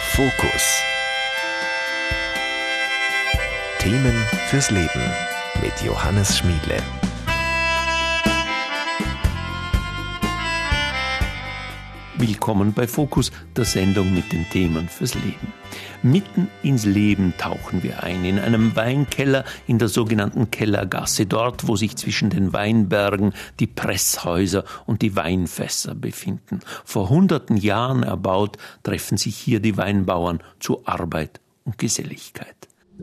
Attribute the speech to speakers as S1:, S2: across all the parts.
S1: Fokus. Themen fürs Leben mit Johannes Schmiedle.
S2: Willkommen bei Fokus, der Sendung mit den Themen fürs Leben. Mitten ins Leben tauchen wir ein, in einem Weinkeller in der sogenannten Kellergasse, dort, wo sich zwischen den Weinbergen die Presshäuser und die Weinfässer befinden. Vor hunderten Jahren erbaut, treffen sich hier die Weinbauern zu Arbeit und Geselligkeit.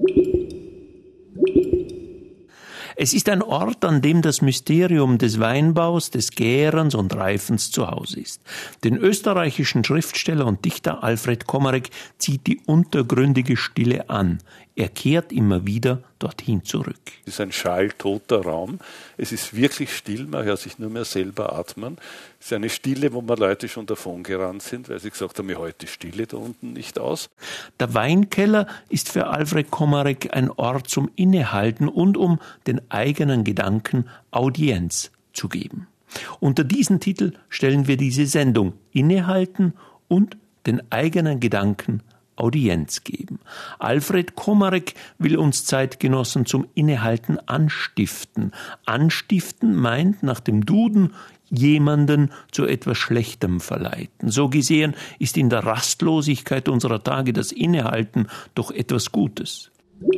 S2: Es ist ein Ort, an dem das Mysterium des Weinbaus, des Gärens und Reifens zu Hause ist. Den österreichischen Schriftsteller und Dichter Alfred Komarek zieht die untergründige Stille an. Er kehrt immer wieder dorthin zurück.
S3: Es ist ein schalltoter Raum. Es ist wirklich still, man hört sich nur mehr selber atmen. Es ist eine Stille, wo mir Leute schon davon gerannt sind, weil sie gesagt haben, mir heute die Stille da unten nicht aus.
S2: Der Weinkeller ist für Alfred Komarek ein Ort zum Innehalten und um den eigenen Gedanken Audienz zu geben. Unter diesen Titel stellen wir diese Sendung Innehalten und den eigenen Gedanken Audienz geben. Alfred Komarek will uns Zeitgenossen zum Innehalten anstiften. Anstiften meint nach dem Duden jemanden zu etwas Schlechtem verleiten. So gesehen ist in der Rastlosigkeit unserer Tage das Innehalten doch etwas Gutes.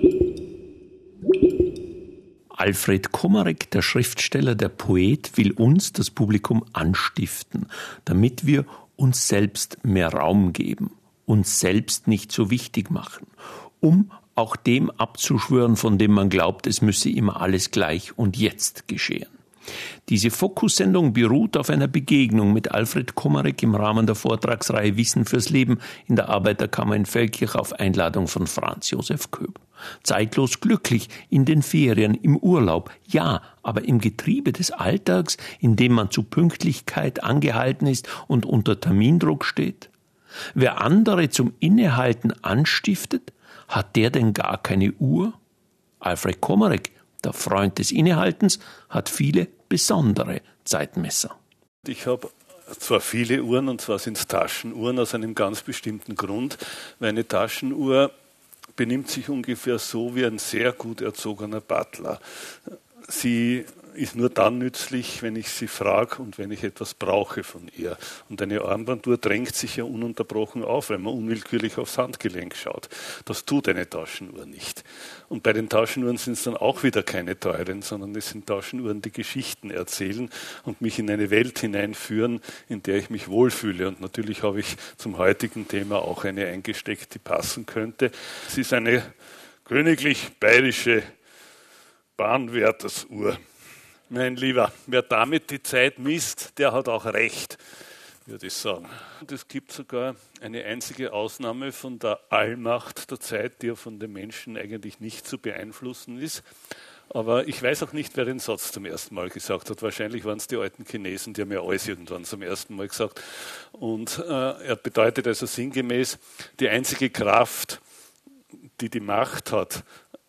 S2: Alfred Komarek, der Schriftsteller, der Poet, will uns, das Publikum, anstiften, damit wir uns selbst mehr Raum geben, uns selbst nicht so wichtig machen, um auch dem abzuschwören, von dem man glaubt, es müsse immer alles gleich und jetzt geschehen. Diese Fokussendung beruht auf einer Begegnung mit Alfred Komarek im Rahmen der Vortragsreihe Wissen fürs Leben in der Arbeiterkammer in Feldkirch auf Einladung von Franz Josef Köb. Zeitlos glücklich, in den Ferien, im Urlaub, ja, aber im Getriebe des Alltags, in dem man zu Pünktlichkeit angehalten ist und unter Termindruck steht. Wer andere zum Innehalten anstiftet, hat der denn gar keine Uhr? Alfred Komarek, der Freund des Innehaltens, hat viele besondere Zeitmesser.
S3: Ich habe zwar viele Uhren, und zwar sind es Taschenuhren aus einem ganz bestimmten Grund, weil eine Taschenuhr benimmt sich ungefähr so wie ein sehr gut erzogener Butler. Sie ist nur dann nützlich, wenn ich sie frage und wenn ich etwas brauche von ihr. Und eine Armbanduhr drängt sich ja ununterbrochen auf, wenn man unwillkürlich aufs Handgelenk schaut. Das tut eine Taschenuhr nicht. Und bei den Taschenuhren sind es dann auch wieder keine teuren, sondern es sind Taschenuhren, die Geschichten erzählen und mich in eine Welt hineinführen, in der ich mich wohlfühle. Und natürlich habe ich zum heutigen Thema auch eine eingesteckt, die passen könnte. Es ist eine königlich bayerische Bahnwärtersuhr. Mein Lieber, wer damit die Zeit misst, der hat auch recht, würde ich sagen. Und es gibt sogar eine einzige Ausnahme von der Allmacht der Zeit, die ja von den Menschen eigentlich nicht zu beeinflussen ist. Aber ich weiß auch nicht, wer den Satz zum ersten Mal gesagt hat. Wahrscheinlich waren es die alten Chinesen, die haben ja alles irgendwann zum ersten Mal gesagt. Und er bedeutet also sinngemäß, die einzige Kraft, die die Macht hat,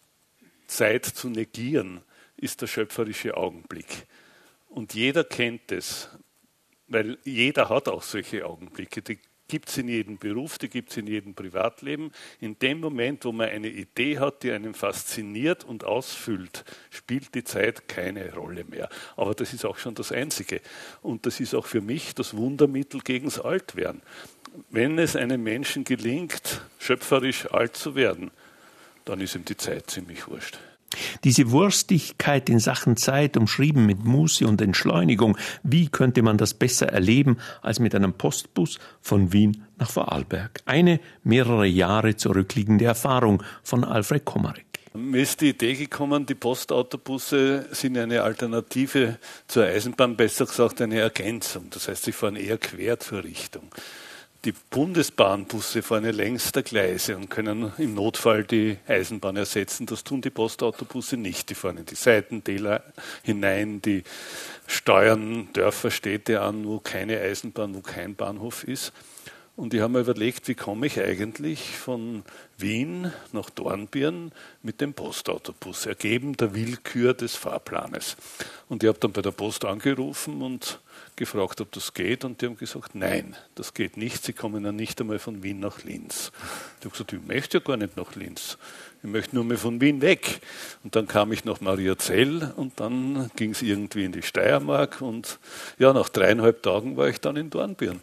S3: Zeit zu negieren, ist der schöpferische Augenblick. Und jeder kennt es, weil jeder hat auch solche Augenblicke. Die gibt es in jedem Beruf, die gibt es in jedem Privatleben. In dem Moment, wo man eine Idee hat, die einen fasziniert und ausfüllt, spielt die Zeit keine Rolle mehr. Aber das ist auch schon das Einzige. Und das ist auch für mich das Wundermittel gegens Altwerden. Wenn es einem Menschen gelingt, schöpferisch alt zu werden, dann ist ihm die Zeit ziemlich wurscht.
S2: Diese Wurstigkeit in Sachen Zeit, umschrieben mit Muße und Entschleunigung, wie könnte man das besser erleben als mit einem Postbus von Wien nach Vorarlberg? Eine mehrere Jahre zurückliegende Erfahrung von Alfred Komarek.
S3: Mir ist die Idee gekommen, die Postautobusse sind eine Alternative zur Eisenbahn, besser gesagt eine Ergänzung. Das heißt, sie fahren eher quer zur Richtung. Die Bundesbahnbusse fahren ja längs der Gleise und können im Notfall die Eisenbahn ersetzen. Das tun die Postautobusse nicht. Die fahren in die Seitentäler hinein, die steuern Dörfer, Städte an, wo keine Eisenbahn, wo kein Bahnhof ist. Und ich habe mir überlegt, wie komme ich eigentlich von Wien nach Dornbirn mit dem Postautobus, ergeben der Willkür des Fahrplanes. Und ich habe dann bei der Post angerufen und gefragt, ob das geht, und die haben gesagt, nein, das geht nicht, sie kommen ja nicht einmal von Wien nach Linz. Ich habe gesagt, ich möchte ja gar nicht nach Linz, ich möchte nur mal von Wien weg. Und dann kam ich nach Mariazell und dann ging es irgendwie in die Steiermark und ja, nach 3,5 Tagen war ich dann in Dornbirn.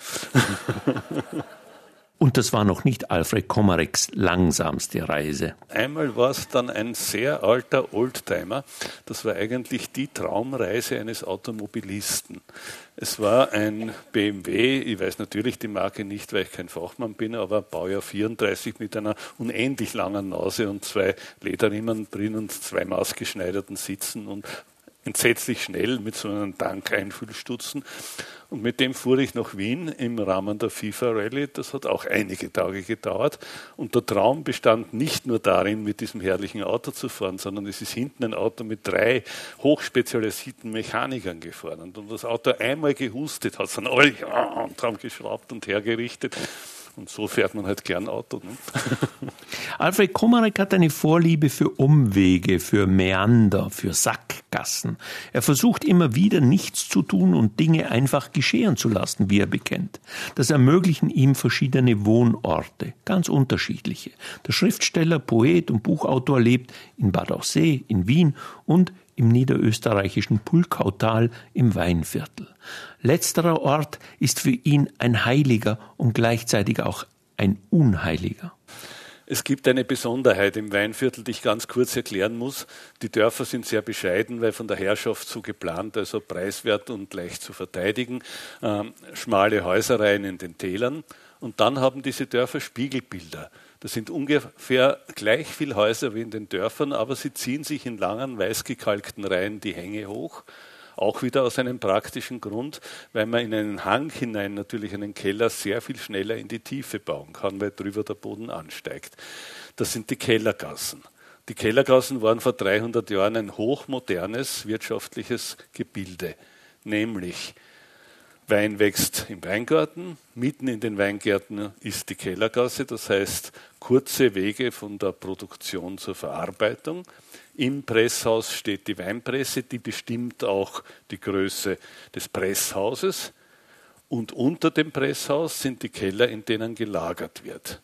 S2: Und das war noch nicht Alfred Komarecks langsamste Reise.
S3: Einmal war es dann ein sehr alter Oldtimer. Das war eigentlich die Traumreise eines Automobilisten. Es war ein BMW, ich weiß natürlich die Marke nicht, weil ich kein Fachmann bin, aber Baujahr 34 mit einer unendlich langen Nase und 2 Lederriemen drin und 2 maßgeschneiderten Sitzen und entsetzlich schnell mit so einem Tankeinfüllstutzen. Und mit dem fuhr ich nach Wien im Rahmen der FIFA Rallye. Das hat auch einige Tage gedauert. Und der Traum bestand nicht nur darin, mit diesem herrlichen Auto zu fahren, sondern es ist hinten ein Auto mit 3 hochspezialisierten Mechanikern gefahren. Und wenn das Auto einmal gehustet hat, sind alle und haben geschraubt und hergerichtet. Und so fährt man halt gern Auto. Ne?
S2: Alfred Komarek hat eine Vorliebe für Umwege, für Mäander, für Sackgassen. Er versucht immer wieder nichts zu tun und Dinge einfach geschehen zu lassen, wie er bekennt. Das ermöglichen ihm verschiedene Wohnorte, ganz unterschiedliche. Der Schriftsteller, Poet und Buchautor lebt in Bad Aussee, in Wien und im niederösterreichischen Pulkautal im Weinviertel. Letzterer Ort ist für ihn ein Heiliger und gleichzeitig auch ein Unheiliger.
S3: Es gibt eine Besonderheit im Weinviertel, die ich ganz kurz erklären muss. Die Dörfer sind sehr bescheiden, weil von der Herrschaft so geplant, also preiswert und leicht zu verteidigen. Schmale Häuserreihen in den Tälern. Und dann haben diese Dörfer Spiegelbilder. Das sind ungefähr gleich viele Häuser wie in den Dörfern, aber sie ziehen sich in langen, weißgekalkten Reihen die Hänge hoch. Auch wieder aus einem praktischen Grund, weil man in einen Hang hinein natürlich einen Keller sehr viel schneller in die Tiefe bauen kann, weil drüber der Boden ansteigt. Das sind die Kellergassen. Die Kellergassen waren vor 300 Jahren ein hochmodernes wirtschaftliches Gebilde, nämlich Wein wächst im Weingarten, mitten in den Weingärten ist die Kellergasse, das heißt kurze Wege von der Produktion zur Verarbeitung. Im Presshaus steht die Weinpresse, die bestimmt auch die Größe des Presshauses. Und unter dem Presshaus sind die Keller, in denen gelagert wird.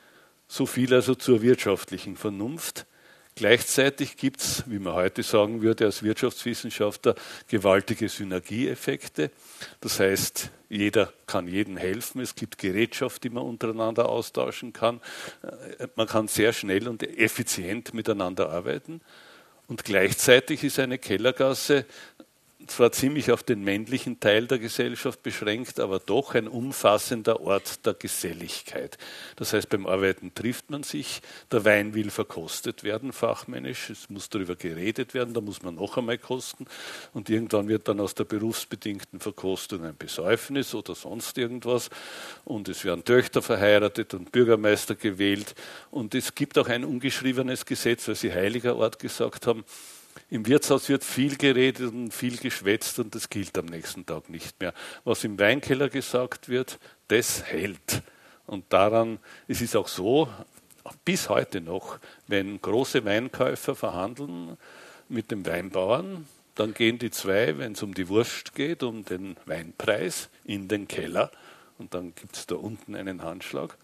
S3: So viel also zur wirtschaftlichen Vernunft. Gleichzeitig gibt es, wie man heute sagen würde als Wirtschaftswissenschaftler, gewaltige Synergieeffekte. Das heißt, jeder kann jedem helfen. Es gibt Gerätschaft, die man untereinander austauschen kann. Man kann sehr schnell und effizient miteinander arbeiten. Und gleichzeitig ist eine Kellergasse zwar ziemlich auf den männlichen Teil der Gesellschaft beschränkt, aber doch ein umfassender Ort der Geselligkeit. Das heißt, beim Arbeiten trifft man sich, der Wein will verkostet werden, fachmännisch, es muss darüber geredet werden, da muss man noch einmal kosten und irgendwann wird dann aus der berufsbedingten Verkostung ein Besäufnis oder sonst irgendwas und es werden Töchter verheiratet und Bürgermeister gewählt und es gibt auch ein ungeschriebenes Gesetz, weil Sie heiliger Ort gesagt haben. Im Wirtshaus wird viel geredet und viel geschwätzt und das gilt am nächsten Tag nicht mehr. Was im Weinkeller gesagt wird, das hält. Und daran ist es auch so, bis heute noch, wenn große Weinkäufer verhandeln mit dem Weinbauern, dann gehen die zwei, wenn es um die Wurst geht, um den Weinpreis, in den Keller und dann gibt es da unten einen Handschlag.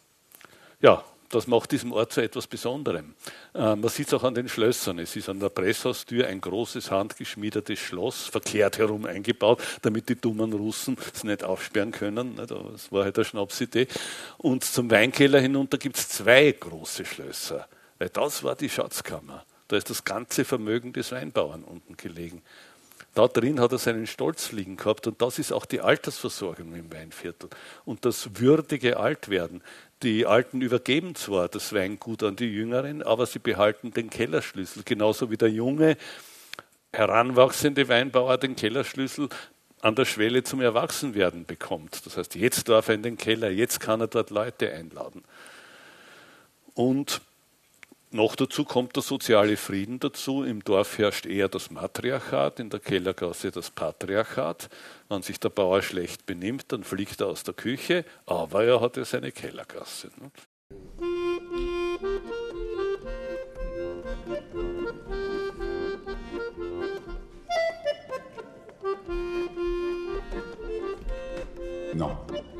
S3: Ja, das macht diesem Ort zu etwas Besonderem. Man sieht es auch an den Schlössern. Es ist an der Presshaustür ein großes handgeschmiedetes Schloss, verkehrt herum eingebaut, damit die dummen Russen es nicht aufsperren können. Das war halt eine Schnapsidee. Und zum Weinkeller hinunter gibt es 2 große Schlösser, weil das war die Schatzkammer. Da ist das ganze Vermögen des Weinbauern unten gelegen. Da drin hat er seinen Stolz liegen gehabt und das ist auch die Altersversorgung im Weinviertel und das würdige Altwerden. Die Alten übergeben zwar das Weingut an die Jüngeren, aber sie behalten den Kellerschlüssel, genauso wie der junge, heranwachsende Weinbauer den Kellerschlüssel an der Schwelle zum Erwachsenwerden bekommt. Das heißt, jetzt darf er in den Keller, jetzt kann er dort Leute einladen. Und noch dazu kommt der soziale Frieden dazu. Im Dorf herrscht eher das Matriarchat, in der Kellergasse das Patriarchat. Wenn sich der Bauer schlecht benimmt, dann fliegt er aus der Küche, aber er hat ja seine Kellergasse.
S4: Non.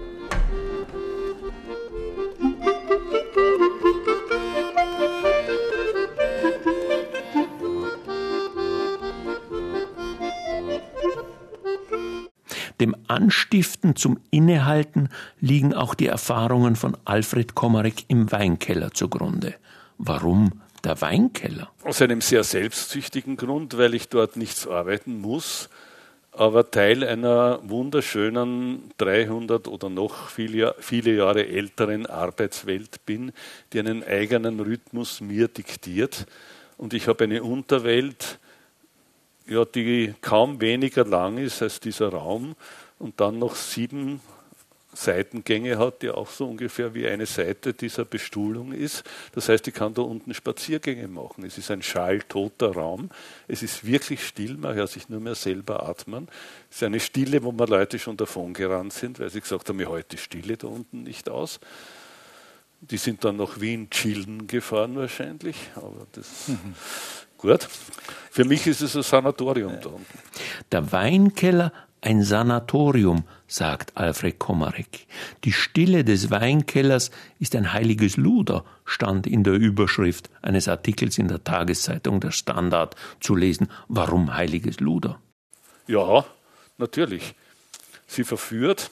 S2: Dem Anstiften zum Innehalten liegen auch die Erfahrungen von Alfred Komarek im Weinkeller zugrunde. Warum der Weinkeller?
S3: Aus einem sehr selbstsüchtigen Grund, weil ich dort nichts arbeiten muss, aber Teil einer wunderschönen 300 oder noch viele Jahre älteren Arbeitswelt bin, die einen eigenen Rhythmus mir diktiert. Und ich habe eine Unterwelt, ja, die kaum weniger lang ist als dieser Raum und dann noch 7 Seitengänge hat, die auch so ungefähr wie eine Seite dieser Bestuhlung ist. Das heißt, ich kann da unten Spaziergänge machen. Es ist ein schalltoter Raum. Es ist wirklich still, man hört sich nur mehr selber atmen. Es ist eine Stille, wo mir Leute schon davon gerannt sind, weil sie gesagt haben, mir heute die Stille da unten nicht aus. Die sind dann nach Wien chillen gefahren wahrscheinlich, aber das... Gut, für mich ist es ein Sanatorium da unten.
S2: Der Weinkeller ein Sanatorium, sagt Alfred Komarek. Die Stille des Weinkellers ist ein heiliges Luder, stand in der Überschrift eines Artikels in der Tageszeitung Der Standard zu lesen. Warum heiliges Luder?
S3: Ja, natürlich. Sie verführt,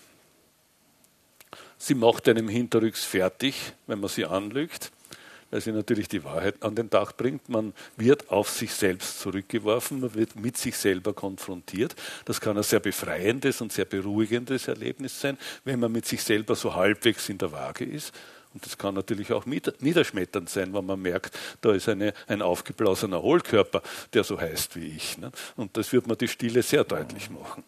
S3: sie macht einem hinterrücks fertig, wenn man sie anlügt, weil sie natürlich die Wahrheit an den Tag bringt. Man wird auf sich selbst zurückgeworfen, man wird mit sich selber konfrontiert. Das kann ein sehr befreiendes und sehr beruhigendes Erlebnis sein, wenn man mit sich selber so halbwegs in der Waage ist. Und das kann natürlich auch niederschmetternd sein, wenn man merkt, da ist ein aufgeblasener Hohlkörper, der so heißt wie ich. Und das wird man die Stille sehr deutlich machen.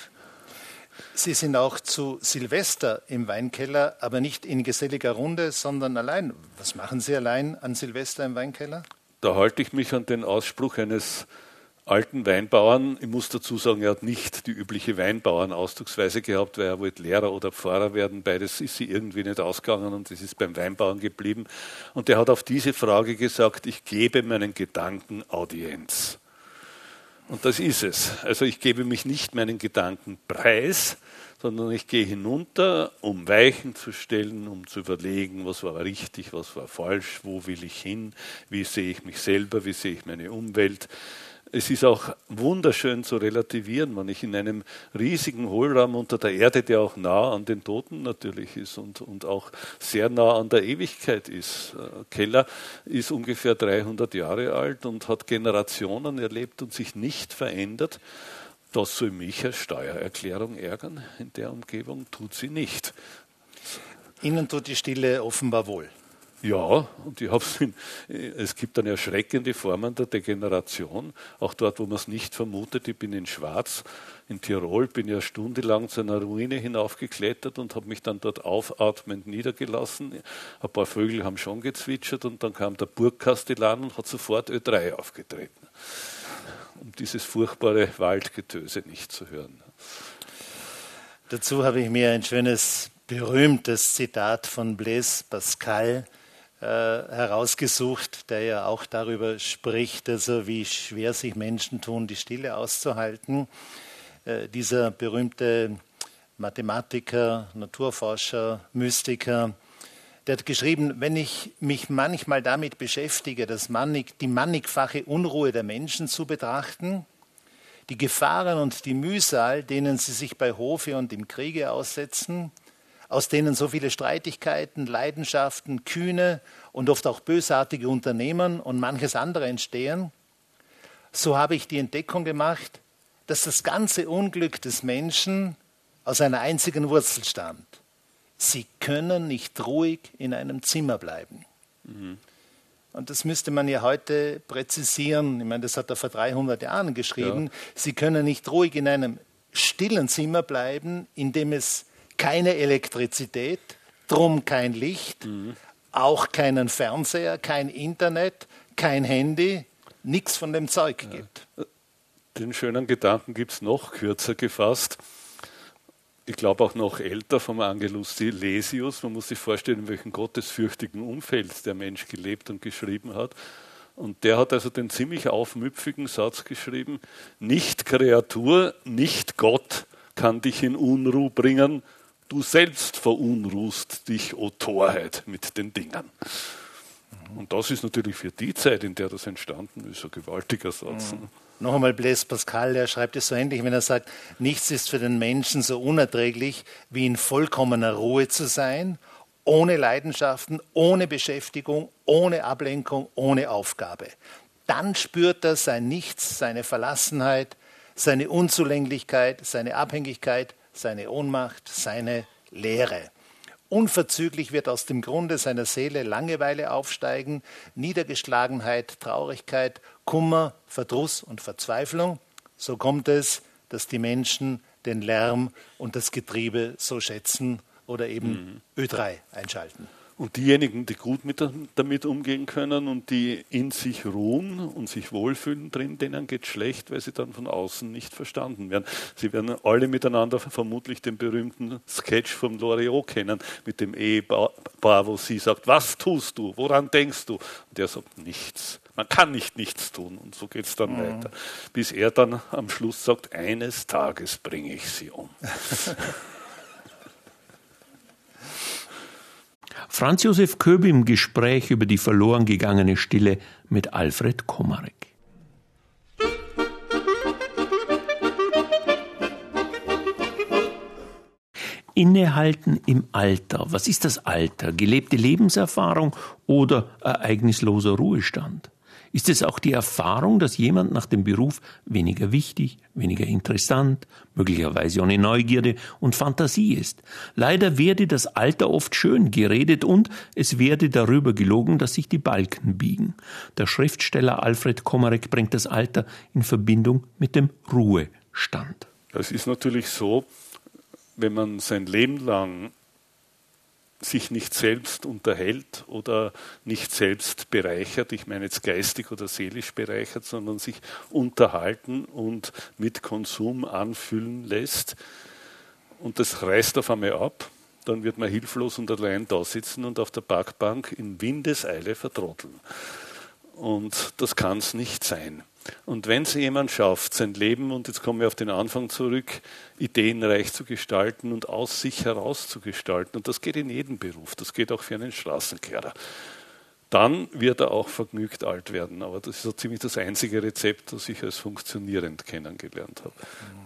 S5: Sie sind auch zu Silvester im Weinkeller, aber nicht in geselliger Runde, sondern allein. Was machen Sie allein an Silvester im Weinkeller?
S3: Da halte ich mich an den Ausspruch eines alten Weinbauern. Ich muss dazu sagen, er hat nicht die übliche Weinbauern-Ausdrucksweise gehabt, weil er wollte Lehrer oder Pfarrer werden. Beides ist sie irgendwie nicht ausgegangen und es ist beim Weinbauern geblieben. Und er hat auf diese Frage gesagt, ich gebe meinen Gedanken Audienz. Und das ist es. Also ich gebe mich nicht meinen Gedanken preis, sondern ich gehe hinunter, um Weichen zu stellen, um zu überlegen, was war richtig, was war falsch, wo will ich hin, wie sehe ich mich selber, wie sehe ich meine Umwelt. Es ist auch wunderschön zu relativieren, wenn ich in einem riesigen Hohlraum unter der Erde, der auch nah an den Toten natürlich ist und auch sehr nah an der Ewigkeit ist. Keller ist ungefähr 300 Jahre alt und hat Generationen erlebt und sich nicht verändert. Das soll mich als Steuererklärung ärgern. In der Umgebung tut sie nicht.
S5: Ihnen tut die Stille offenbar wohl.
S3: Ja, und es gibt dann erschreckende Formen der Degeneration, auch dort, wo man es nicht vermutet. Ich bin in Schwarz, in Tirol, bin ja stundenlang zu einer Ruine hinaufgeklettert und habe mich dann dort aufatmend niedergelassen. Ein paar Vögel haben schon gezwitschert und dann kam der Burgkastellan und hat sofort Ö3 aufgetreten, um dieses furchtbare Waldgetöse nicht zu hören.
S5: Dazu habe ich mir ein schönes, berühmtes Zitat von Blaise Pascal herausgesucht, der ja auch darüber spricht, also wie schwer sich Menschen tun, die Stille auszuhalten. Dieser berühmte Mathematiker, Naturforscher, Mystiker, der hat geschrieben, wenn ich mich manchmal damit beschäftige, die mannigfache Unruhe der Menschen zu betrachten, die Gefahren und die Mühsal, denen sie sich bei Hofe und im Kriege aussetzen, aus denen so viele Streitigkeiten, Leidenschaften, kühne und oft auch bösartige Unternehmen und manches andere entstehen, so habe ich die Entdeckung gemacht, dass das ganze Unglück des Menschen aus einer einzigen Wurzel stammt. Sie können nicht ruhig in einem Zimmer bleiben. Mhm. Und das müsste man ja heute präzisieren. Ich meine, das hat er vor 300 Jahren geschrieben. Ja. Sie können nicht ruhig in einem stillen Zimmer bleiben, in dem es keine Elektrizität, drum kein Licht, auch keinen Fernseher, kein Internet, kein Handy, nichts von dem Zeug gibt.
S3: Den schönen Gedanken gibt es noch kürzer gefasst. Ich glaube auch noch älter vom Angelus Silesius. Man muss sich vorstellen, in welchem gottesfürchtigen Umfeld der Mensch gelebt und geschrieben hat. Und der hat also den ziemlich aufmüpfigen Satz geschrieben, nicht Kreatur, nicht Gott kann dich in Unruhe bringen, du selbst verunruhst dich, o Torheit, mit den Dingen. Und das ist natürlich für die Zeit, in der das entstanden ist, ein gewaltiger Satz.
S5: Noch einmal Blaise Pascal, er schreibt es so ähnlich, wenn er sagt, nichts ist für den Menschen so unerträglich, wie in vollkommener Ruhe zu sein, ohne Leidenschaften, ohne Beschäftigung, ohne Ablenkung, ohne Aufgabe. Dann spürt er sein Nichts, seine Verlassenheit, seine Unzulänglichkeit, seine Abhängigkeit, seine Ohnmacht, seine Leere. Unverzüglich wird aus dem Grunde seiner Seele Langeweile aufsteigen, Niedergeschlagenheit, Traurigkeit, Kummer, Verdruss und Verzweiflung. So kommt es, dass die Menschen den Lärm und das Getriebe so schätzen oder eben Ö3 einschalten.
S3: Und diejenigen, die gut damit umgehen können und die in sich ruhen und sich wohlfühlen drin, denen geht es schlecht, weil sie dann von außen nicht verstanden werden. Sie werden alle miteinander vermutlich den berühmten Sketch von Loriot kennen, mit dem Ehepaar, wo sie sagt, was tust du, woran denkst du? Und er sagt, nichts. Man kann nicht nichts tun. Und so geht es dann weiter. Bis er dann am Schluss sagt, eines Tages bringe ich sie um.
S2: Franz Josef Köbi im Gespräch über die verloren gegangene Stille mit Alfred Komarek. Innehalten im Alter. Was ist das Alter? Gelebte Lebenserfahrung oder ereignisloser Ruhestand? Ist es auch die Erfahrung, dass jemand nach dem Beruf weniger wichtig, weniger interessant, möglicherweise ohne Neugierde und Fantasie ist? Leider werde das Alter oft schön geredet und es werde darüber gelogen, dass sich die Balken biegen. Der Schriftsteller Alfred Komarek bringt das Alter in Verbindung mit dem Ruhestand.
S3: Es ist natürlich so, wenn man sein Leben lang sich nicht selbst unterhält oder nicht selbst bereichert, ich meine jetzt geistig oder seelisch bereichert, sondern sich unterhalten und mit Konsum anfüllen lässt und das reißt auf einmal ab, dann wird man hilflos und allein da sitzen und auf der Parkbank in Windeseile vertrotteln. Und das kann es nicht sein. Und wenn es jemand schafft, sein Leben, und jetzt kommen wir auf den Anfang zurück, ideenreich zu gestalten und aus sich heraus zu gestalten, und das geht in jedem Beruf, das geht auch für einen Straßenkehrer, dann wird er auch vergnügt alt werden. Aber das ist so ziemlich das einzige Rezept, das ich als funktionierend kennengelernt habe.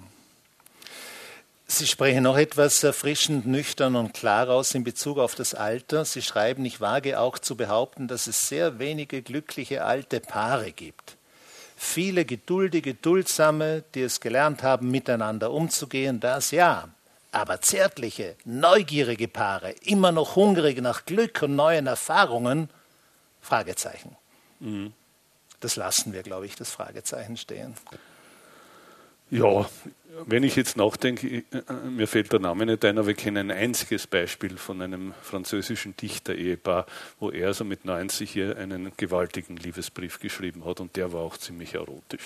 S5: Sie sprechen noch etwas erfrischend, nüchtern und klar aus in Bezug auf das Alter. Sie schreiben, ich wage auch zu behaupten, dass es sehr wenige glückliche alte Paare gibt. Viele geduldige, duldsame, die es gelernt haben, miteinander umzugehen, das ja. Aber zärtliche, neugierige Paare, immer noch hungrig nach Glück und neuen Erfahrungen, Fragezeichen. Das lassen wir, glaube ich, das Fragezeichen stehen.
S3: Ja, wenn ich jetzt nachdenke, mir fällt der Name nicht ein, aber wir kennen ein einziges Beispiel von einem französischen Dichter-Ehepaar, wo er also mit 90 hier einen gewaltigen Liebesbrief geschrieben hat und der war auch ziemlich erotisch.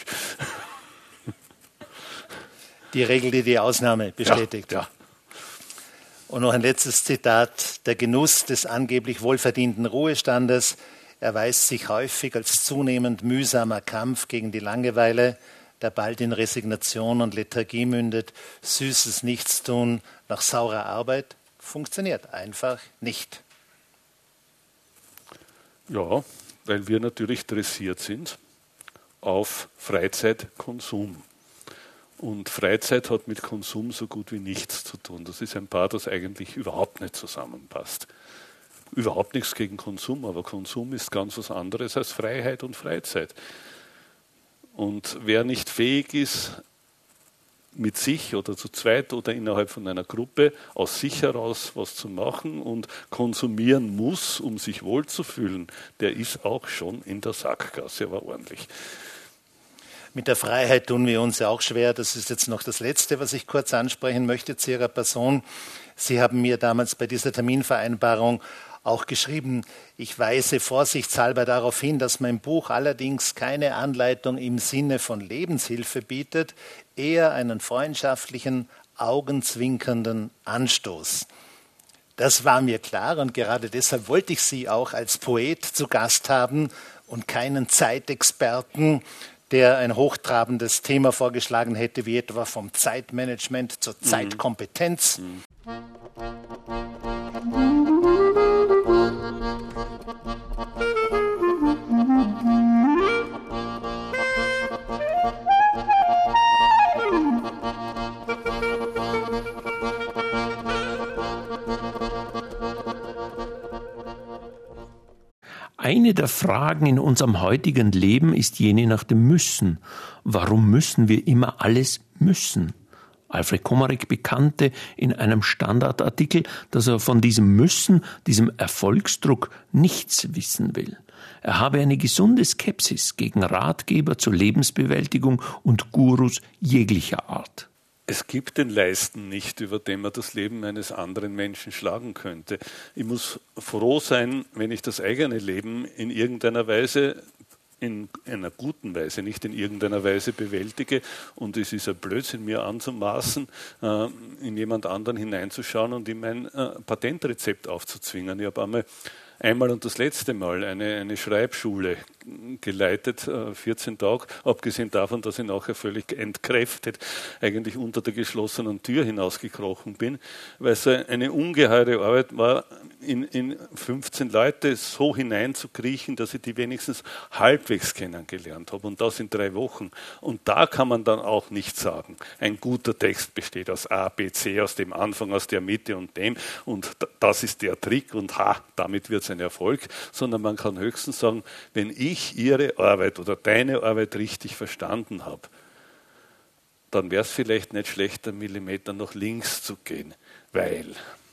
S5: Die Regel, die die Ausnahme bestätigt.
S3: Ja.
S5: Und noch ein letztes Zitat. Der Genuss des angeblich wohlverdienten Ruhestandes erweist sich häufig als zunehmend mühsamer Kampf gegen die Langeweile, der bald in Resignation und Lethargie mündet. Süßes Nichtstun nach saurer Arbeit funktioniert einfach nicht.
S3: Ja, weil wir natürlich dressiert sind auf Freizeitkonsum. Und Freizeit hat mit Konsum so gut wie nichts zu tun. Das ist ein Paar, das eigentlich überhaupt nicht zusammenpasst. Überhaupt nichts gegen Konsum, aber Konsum ist ganz was anderes als Freiheit und Freizeit. Und wer nicht fähig ist, mit sich oder zu zweit oder innerhalb von einer Gruppe aus sich heraus was zu machen und konsumieren muss, um sich wohlzufühlen, der ist auch schon in der Sackgasse, aber ordentlich.
S5: Mit der Freiheit tun wir uns ja auch schwer. Das ist jetzt noch das Letzte, was ich kurz ansprechen möchte zu Ihrer Person. Sie haben mir damals bei dieser Terminvereinbarung auch geschrieben, ich weise vorsichtshalber darauf hin, dass mein Buch allerdings keine Anleitung im Sinne von Lebenshilfe bietet, eher einen freundschaftlichen, augenzwinkernden Anstoß. Das war mir klar und gerade deshalb wollte ich Sie auch als Poet zu Gast haben und keinen Zeitexperten, der ein hochtrabendes Thema vorgeschlagen hätte, wie etwa vom Zeitmanagement zur Zeitkompetenz.
S2: Eine der Fragen in unserem heutigen Leben ist jene nach dem Müssen. Warum müssen wir immer alles müssen? Alfred Komarek bekannte in einem Standardartikel, dass er von diesem Müssen, diesem Erfolgsdruck nichts wissen will. Er habe eine gesunde Skepsis gegen Ratgeber zur Lebensbewältigung und Gurus jeglicher Art.
S3: Es gibt den Leisten nicht, über den man das Leben eines anderen Menschen schlagen könnte. Ich muss froh sein, wenn ich das eigene Leben in irgendeiner Weise, in einer guten Weise, nicht in irgendeiner Weise bewältige. Und es ist ein Blödsinn, mir anzumaßen, in jemand anderen hineinzuschauen und ihm ein Patentrezept aufzuzwingen. Ich habe einmal und das letzte Mal eine Schreibschule geleitet, 14 Tage, abgesehen davon, dass ich nachher völlig entkräftet eigentlich unter der geschlossenen Tür hinausgekrochen bin, weil es eine ungeheure Arbeit war, in 15 Leute so hineinzukriechen, dass ich die wenigstens halbwegs kennengelernt habe und das in 3 Wochen. Und da kann man dann auch nicht sagen, ein guter Text besteht aus A, B, C, aus dem Anfang, aus der Mitte und dem und das ist der Trick und damit wird es ein Erfolg, sondern man kann höchstens sagen, wenn ich Ihre Arbeit oder deine Arbeit richtig verstanden habe, dann wäre es vielleicht nicht schlecht, einen Millimeter nach links zu gehen, weil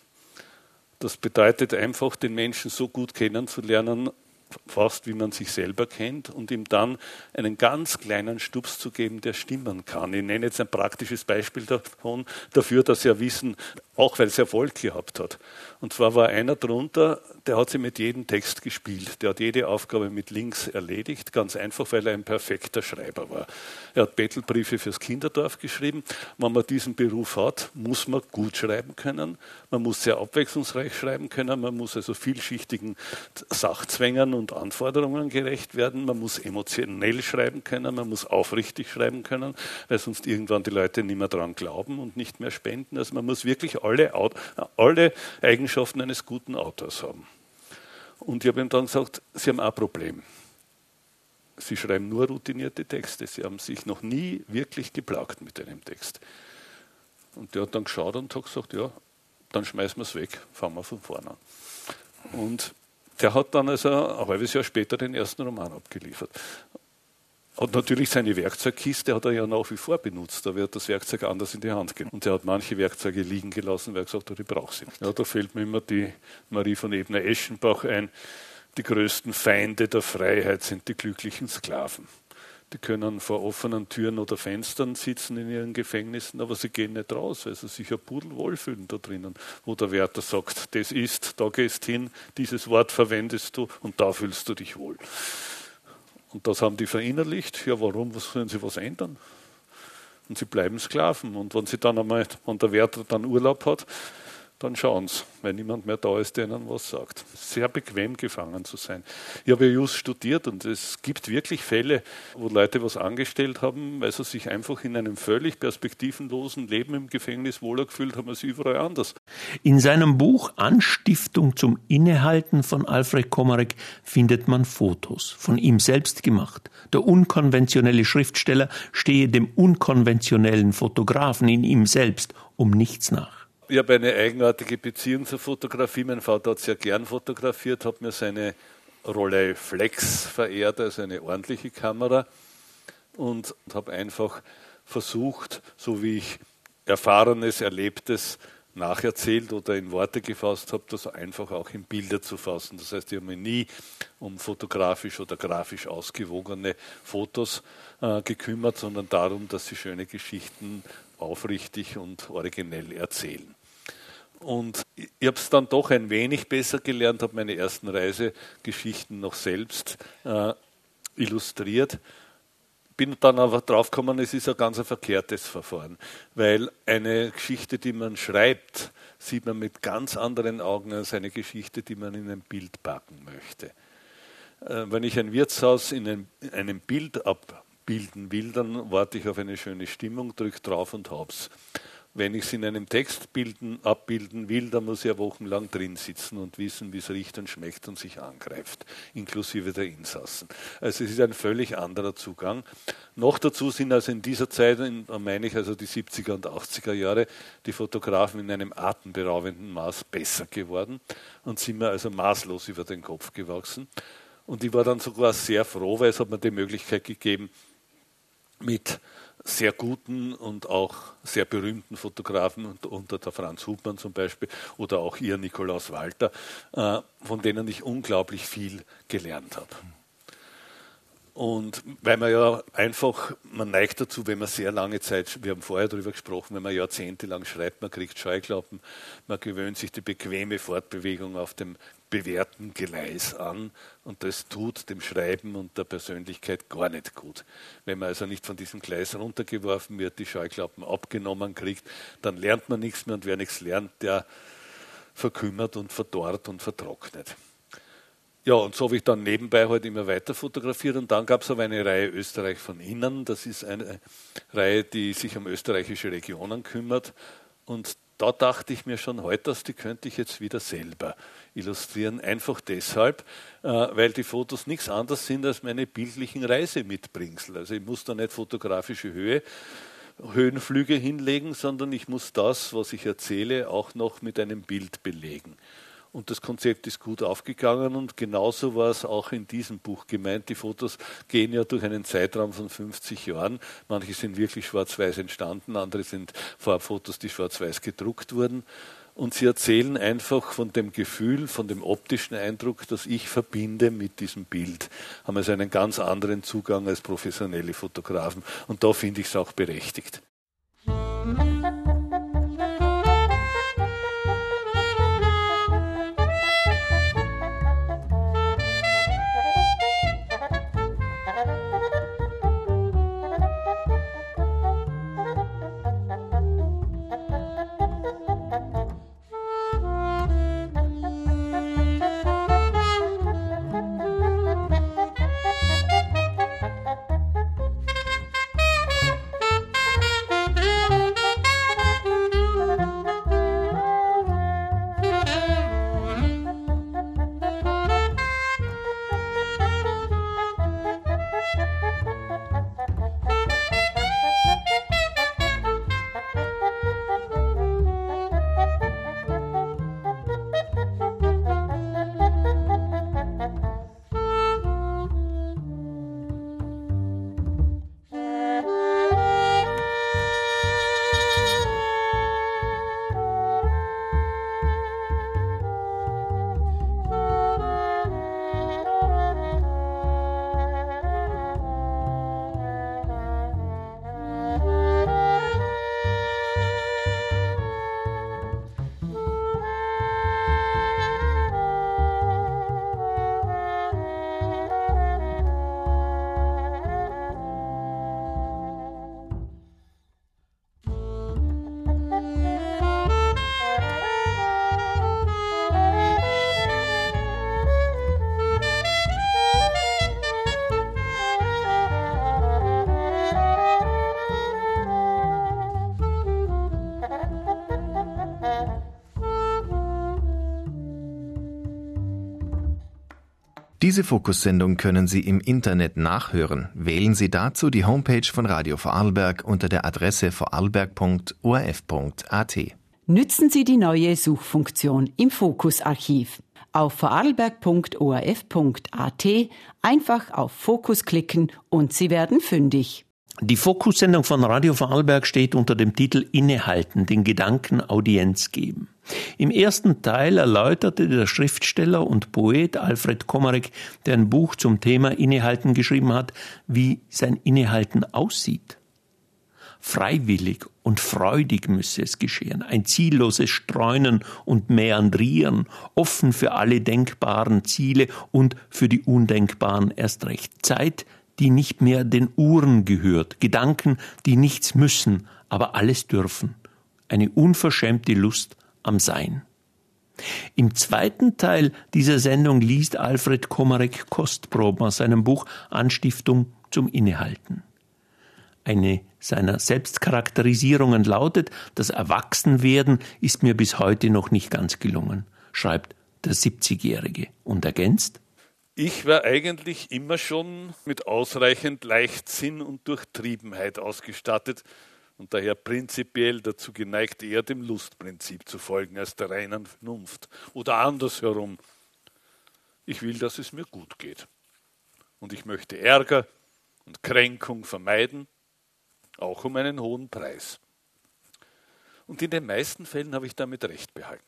S3: das bedeutet einfach, den Menschen so gut kennenzulernen, fast wie man sich selber kennt und ihm dann einen ganz kleinen Stups zu geben, der stimmen kann. Ich nenne jetzt ein praktisches Beispiel dafür, dass Sie wissen, auch weil es Erfolg gehabt hat. Und zwar war einer drunter, der hat sich mit jedem Text gespielt. Der hat jede Aufgabe mit links erledigt, ganz einfach, weil er ein perfekter Schreiber war. Er hat Bettelbriefe fürs Kinderdorf geschrieben. Wenn man diesen Beruf hat, muss man gut schreiben können. Man muss sehr abwechslungsreich schreiben können. Man muss also vielschichtigen Sachzwängen und Anforderungen gerecht werden. Man muss emotionell schreiben können. Man muss aufrichtig schreiben können, weil sonst irgendwann die Leute nicht mehr dran glauben und nicht mehr spenden. Also man muss wirklich alle Eigenschaften eines guten Autors haben. Und ich habe ihm dann gesagt, Sie haben ein Problem. Sie schreiben nur routinierte Texte. Sie haben sich noch nie wirklich geplagt mit einem Text. Und der hat dann geschaut und hat gesagt, ja, dann schmeißen wir es weg, fangen wir von vorne an. Und der hat dann also ein halbes Jahr später den ersten Roman abgeliefert. Hat natürlich seine Werkzeugkiste, hat er ja nach wie vor benutzt, aber er hat das Werkzeug anders in die Hand genommen. Und er hat manche Werkzeuge liegen gelassen, weil er gesagt hat, ich brauche sie nicht. Ja, da fällt mir immer die Marie von Ebner-Eschenbach ein, die größten Feinde der Freiheit sind die glücklichen Sklaven. Die können vor offenen Türen oder Fenstern sitzen in ihren Gefängnissen, aber sie gehen nicht raus, weil sie sich ja pudelwohl fühlen da drinnen, wo der Wärter sagt, das ist, da gehst hin, dieses Wort verwendest du und da fühlst du dich wohl. Und das haben die verinnerlicht. Ja, warum sollen sie was ändern? Und sie bleiben Sklaven. Und wenn sie dann einmal, wenn der Wärter dann Urlaub hat, dann schauen sie, weil niemand mehr da ist, der ihnen was sagt. Sehr bequem gefangen zu sein. Ich habe ja just studiert und es gibt wirklich Fälle, wo Leute was angestellt haben, weil sie sich einfach in einem völlig perspektivenlosen Leben im Gefängnis wohler gefühlt haben als überall anders.
S2: In seinem Buch Anstiftung zum Innehalten von Alfred Komarek findet man Fotos, von ihm selbst gemacht. Der unkonventionelle Schriftsteller stehe dem unkonventionellen Fotografen in ihm selbst um nichts nach.
S3: Ich habe eine eigenartige Beziehung zur Fotografie. Mein Vater hat sehr gern fotografiert, hat mir seine Rolleiflex verehrt, also eine ordentliche Kamera, und habe einfach versucht, so wie ich Erfahrenes, Erlebtes nacherzählt oder in Worte gefasst habe, das einfach auch in Bilder zu fassen. Das heißt, ich habe mich nie um fotografisch oder grafisch ausgewogene Fotos gekümmert, sondern darum, dass sie schöne Geschichten aufrichtig und originell erzählen. Und ich habe es dann doch ein wenig besser gelernt, habe meine ersten Reisegeschichten noch selbst illustriert. Bin dann aber drauf gekommen, es ist ein ganz verkehrtes Verfahren, weil eine Geschichte, die man schreibt, sieht man mit ganz anderen Augen als eine Geschichte, die man in ein Bild packen möchte. Wenn ich ein Wirtshaus in einem Bild abbilden will, dann warte ich auf eine schöne Stimmung, drücke drauf und hab's. Wenn ich es in einem Text abbilden will, dann muss ich ja wochenlang drin sitzen und wissen, wie es riecht und schmeckt und sich angreift, inklusive der Insassen. Also es ist ein völlig anderer Zugang. Noch dazu sind also in dieser Zeit, meine ich also die 70er und 80er Jahre, die Fotografen in einem atemberaubenden Maß besser geworden und sind mir also maßlos über den Kopf gewachsen. Und ich war dann sogar sehr froh, weil es hat mir die Möglichkeit gegeben, mit sehr guten und auch sehr berühmten Fotografen, unter der Franz Hubmann zum Beispiel oder auch ihr Nikolaus Walter, von denen ich unglaublich viel gelernt habe. Und weil man ja einfach, man neigt dazu, wenn man sehr lange Zeit, wir haben vorher darüber gesprochen, wenn man jahrzehntelang schreibt, man kriegt Scheuklappen, man gewöhnt sich die bequeme Fortbewegung auf dem bewährten Gleis an und das tut dem Schreiben und der Persönlichkeit gar nicht gut. Wenn man also nicht von diesem Gleis runtergeworfen wird, die Scheuklappen abgenommen kriegt, dann lernt man nichts mehr und wer nichts lernt, der verkümmert und verdorrt und vertrocknet. Ja, und so habe ich dann nebenbei halt immer weiter fotografiert und dann gab es aber eine Reihe Österreich von innen. Das ist eine Reihe, die sich um österreichische Regionen kümmert und da dachte ich mir schon heute, die könnte ich jetzt wieder selber illustrieren. Einfach deshalb, weil die Fotos nichts anderes sind als meine bildlichen Reisemitbringsel. Also ich muss da nicht fotografische Höhenflüge hinlegen, sondern ich muss das, was ich erzähle, auch noch mit einem Bild belegen. Und das Konzept ist gut aufgegangen und genauso war es auch in diesem Buch gemeint. Die Fotos gehen ja durch einen Zeitraum von 50 Jahren. Manche sind wirklich schwarz-weiß entstanden, andere sind Farbfotos, die schwarz-weiß gedruckt wurden. Und sie erzählen einfach von dem Gefühl, von dem optischen Eindruck, das ich verbinde mit diesem Bild. Haben also einen ganz anderen Zugang als professionelle Fotografen. Und da finde ich es auch berechtigt.
S1: Diese Fokussendung können Sie im Internet nachhören. Wählen Sie dazu die Homepage von Radio Vorarlberg unter der Adresse vorarlberg.orf.at.
S4: Nützen Sie die neue Suchfunktion im Fokus-Archiv. Auf vorarlberg.orf.at einfach auf Fokus klicken und Sie werden fündig.
S2: Die Fokussendung von Radio Vorarlberg steht unter dem Titel Innehalten, den Gedanken Audienz geben. Im ersten Teil erläuterte der Schriftsteller und Poet Alfred Komarek, der ein Buch zum Thema Innehalten geschrieben hat, wie sein Innehalten aussieht. Freiwillig und freudig müsse es geschehen, ein zielloses Streunen und Mäandrieren, offen für alle denkbaren Ziele und für die undenkbaren erst recht. Zeit, die nicht mehr den Uhren gehört, Gedanken, die nichts müssen, aber alles dürfen. Eine unverschämte Lust am Sein. Im zweiten Teil dieser Sendung liest Alfred Komarek Kostproben aus seinem Buch Anstiftung zum Innehalten. Eine seiner Selbstcharakterisierungen lautet, das Erwachsenwerden ist mir bis heute noch nicht ganz gelungen, schreibt der 70-Jährige und ergänzt:
S3: Ich war eigentlich immer schon mit ausreichend Leichtsinn und Durchtriebenheit ausgestattet und daher prinzipiell dazu geneigt, eher dem Lustprinzip zu folgen als der reinen Vernunft. Oder andersherum. Ich will, dass es mir gut geht. und ich möchte Ärger und Kränkung vermeiden, auch um einen hohen Preis. Und in den meisten Fällen habe ich damit recht behalten.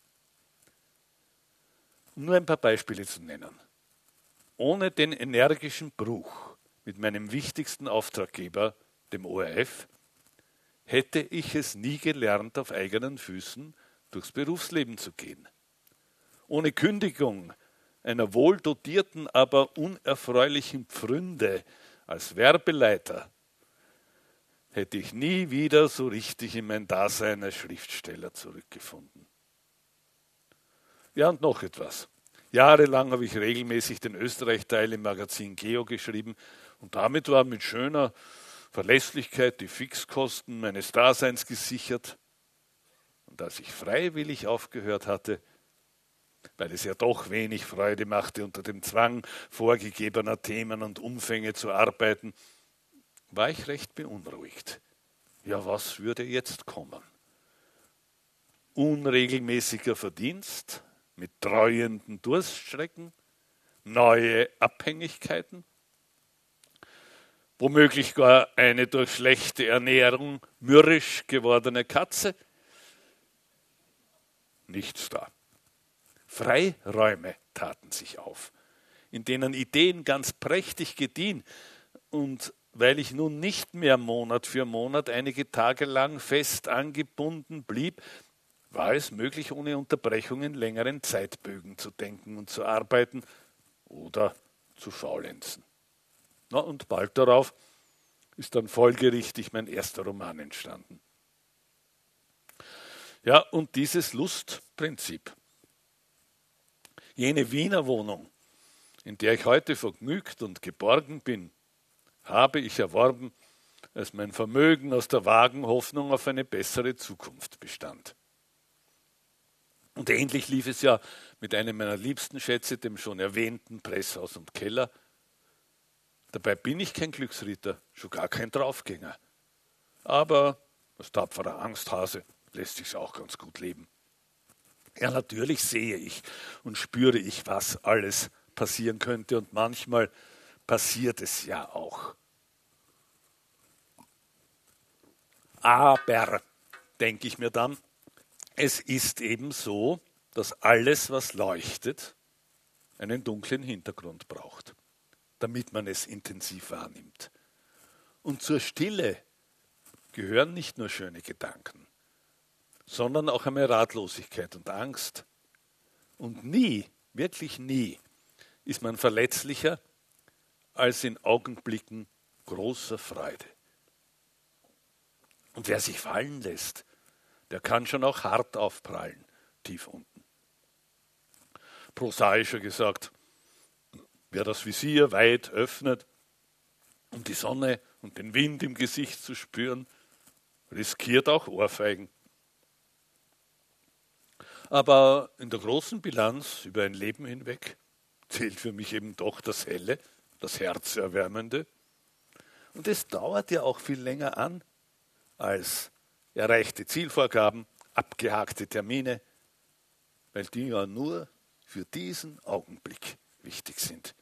S3: Um nur ein paar Beispiele zu nennen. Ohne den energischen Bruch mit meinem wichtigsten Auftraggeber, dem ORF, hätte ich es nie gelernt, auf eigenen Füßen durchs Berufsleben zu gehen. Ohne Kündigung einer wohldotierten, aber unerfreulichen Pfründe als Werbeleiter hätte ich nie wieder so richtig in mein Dasein als Schriftsteller zurückgefunden. Ja, und noch etwas. Jahrelang habe ich regelmäßig den Österreich-Teil im Magazin Geo geschrieben und damit waren mit schöner Verlässlichkeit die Fixkosten meines Daseins gesichert. Und als ich freiwillig aufgehört hatte, weil es ja doch wenig Freude machte, unter dem Zwang vorgegebener Themen und Umfänge zu arbeiten, war ich recht beunruhigt. Ja, was würde jetzt kommen? Unregelmäßiger Verdienst mit dreuenden Durststrecken, neue Abhängigkeiten, womöglich gar eine durch schlechte Ernährung mürrisch gewordene Katze? Nichts da. Freiräume taten sich auf, in denen Ideen ganz prächtig gediehen. Und weil ich nun nicht mehr Monat für Monat einige Tage lang fest angebunden blieb, war es möglich, ohne Unterbrechung in längeren Zeitbögen zu denken und zu arbeiten oder zu faulenzen. Na, und bald darauf ist dann folgerichtig mein erster Roman entstanden. Ja, und dieses Lustprinzip, jene Wiener Wohnung, in der ich heute vergnügt und geborgen bin, habe ich erworben, als mein Vermögen aus der vagen Hoffnung auf eine bessere Zukunft bestand. Und ähnlich lief es ja mit einem meiner liebsten Schätze, dem schon erwähnten Presshaus und Keller. Dabei bin ich kein Glücksritter, schon gar kein Draufgänger. Aber als tapferer Angsthase lässt sich's auch ganz gut leben. Ja, natürlich sehe ich und spüre ich, was alles passieren könnte, und manchmal passiert es ja auch. Aber, denke ich mir dann, es ist eben so, dass alles, was leuchtet, einen dunklen Hintergrund braucht, damit man es intensiv wahrnimmt. Und zur Stille gehören nicht nur schöne Gedanken, sondern auch einmal Ratlosigkeit und Angst. Und nie, wirklich nie, ist man verletzlicher als in Augenblicken großer Freude. Und wer sich fallen lässt, der kann schon auch hart aufprallen, tief unten. Prosaischer gesagt, wer das Visier weit öffnet, um die Sonne und den Wind im Gesicht zu spüren, riskiert auch Ohrfeigen. Aber in der großen Bilanz über ein Leben hinweg zählt für mich eben doch das Helle, das Herzerwärmende. Und es dauert ja auch viel länger an als erreichte Zielvorgaben, abgehakte Termine, weil die ja nur für diesen Augenblick wichtig sind.